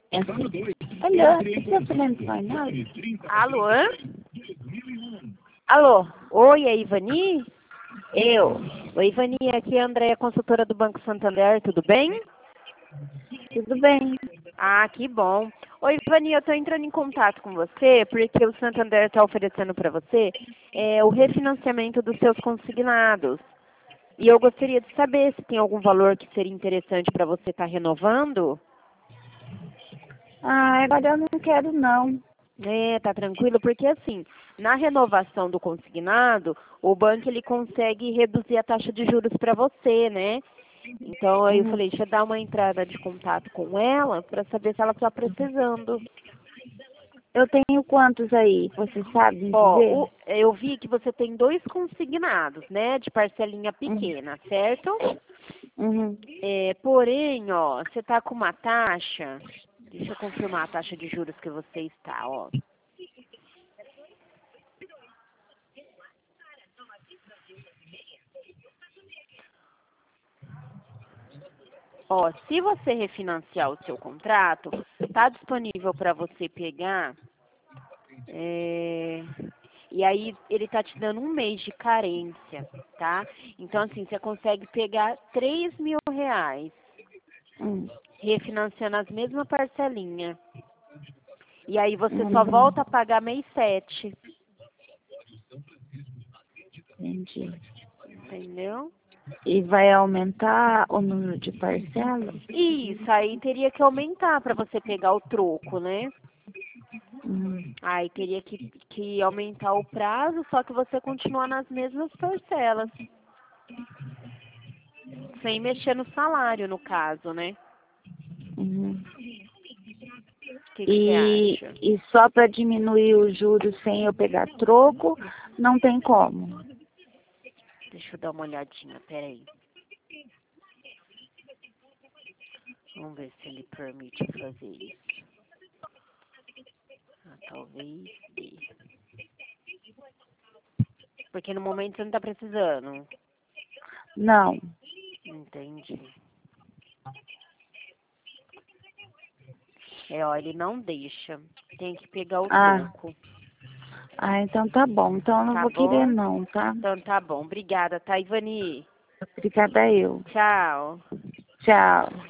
É assim. Olha, você falando vai nada? Alô? Alô, Oi, é Ivani? eu. Oi, Ivani, aqui é a Andréia, consultora do Banco Santander, tudo bem? Tudo bem? Ah, que bom. Oi, Ivani, eu estou entrando em contato com você porque o Santander está oferecendo para você o refinanciamento dos seus consignados. E eu gostaria de saber se tem algum valor que seria interessante para você estar renovando. Ah, agora eu não quero não. Tá tranquilo, porque assim, na renovação do consignado, o banco ele consegue reduzir a taxa de juros para você, né? Então aí eu Uhum. falei, deixa eu dar uma entrada de contato com ela para saber se ela está precisando. Eu tenho quantos aí? Você sabe me Ó, dizer? eu vi que você tem 2 consignados, né, de parcelinha Uhum. pequena, certo? Uhum. Porém, ó, você está com uma taxa, deixa eu confirmar a taxa de juros que você está, ó. Ó, se você refinanciar o seu contrato, está disponível para você pegar, e aí ele está te dando 1 mês de carência, tá? Então, assim, você consegue pegar R$ 3.000, Uhum. refinanciando as mesmas parcelinhas. E aí você só Uhum. volta a pagar mês 7, Entendi. entendeu? E vai aumentar o número de parcelas? Isso, aí teria que aumentar para você pegar o troco, né? Uhum. Aí teria que aumentar o prazo, só que você continua nas mesmas parcelas. Sem mexer no salário, no caso, né? Uhum. O que você E, acha? e só para diminuir os juros sem eu pegar troco, não tem como. Deixa eu dar uma olhadinha, peraí. Vamos ver se ele permite fazer isso. Ah, talvez dê. Porque no momento você não tá precisando. Não. Entendi. Ó, ele não deixa. Tem que pegar o Ah, troco. então tá bom. Então eu não Tá vou querer bom? não, tá? Então tá bom. Obrigada, tá, Ivani? Obrigada eu. Tchau. Tchau.